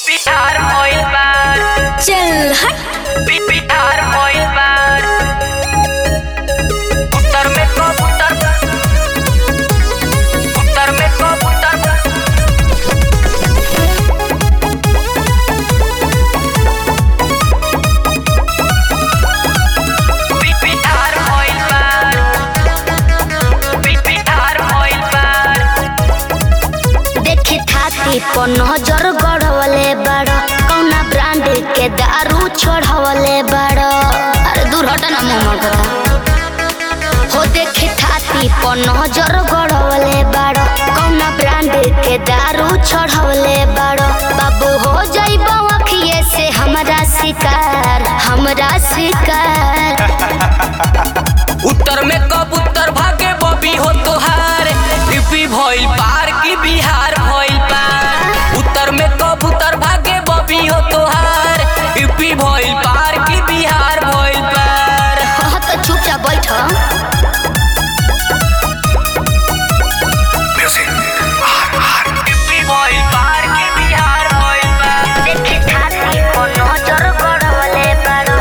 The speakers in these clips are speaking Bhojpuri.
बिहार भइल बार चल हट बिहार भइल बार उत्तर में कबूतर उत्तर में कबूतर बिहार भइल बार बिहार भइल बार देखे थाती पर नजर गढ़वले बड़ कौना ब्रांड के दारू छोड़वले बड़। अरे दूर हट ना मुंह कथा हो। देखे थाती पर नजर गढ़वले बड़ कौना ब्रांड के दारू छोड़वले बड़। बाबू हो जाइबो अखिए से हमरा शिकार उत्तर में कबूतर भागे बबी हो तोहार यूपी भइल पार की बिहार भइल पार। उत्तर में कबूतर भागे बबी हो तोहार यूपी भइल पार की बिहार भइल पार। हाँ तो चुपचाप बैठ। यूपी भइल पार की बिहार भइल पार। देखे थाती पर नजर गढ़वले बड़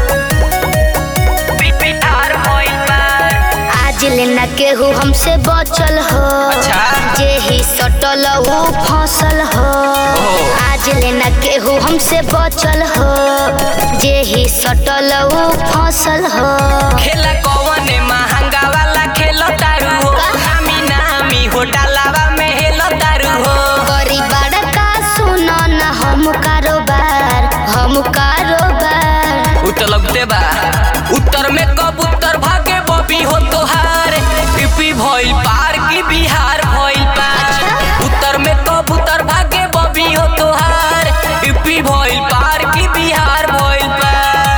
बिहार भइल पार। आज लेना केहू हमसे बचल हो। अच्छा। जे ही सटल वो फसल हो। आज लेना केहू हमसे बचल हो। जे ही सटल वो फसल हो। खेला कौने महंगा वाला खेलो तारू हो। नामी नामी हो डालावा में हेलो तारू हो। गरीब का सुनो न हम कारोबार उ तो लगते बा। उत्तर में कबूतर भागे बबी हो तोहार यूपी भइल पार की बिहार भइल पार। उत्तर में कबूतर भागे बबी हो तोहार यूपी भइल पार की बिहार भइल पार।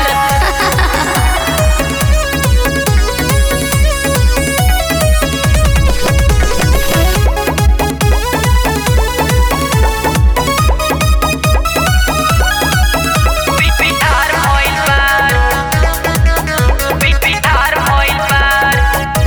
बिहार भइल पार बिहार भइल पार।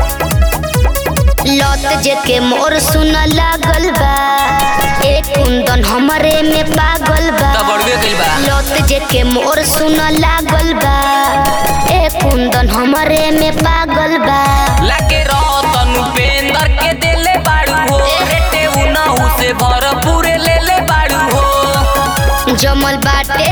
लत जेके मोर सुन लागल बा। एक कुंदन हमरे में पागल बा। तो बढ़वे गइल बा। लत जेके मोर सुन लागल बा। एक कुंदन हमरे में पागल बा। लागे रतन उपेंद्र के देले बाड़ू हो। रेटे उनहु से भरपूर लेले बाड़ू हो। जमल बाटे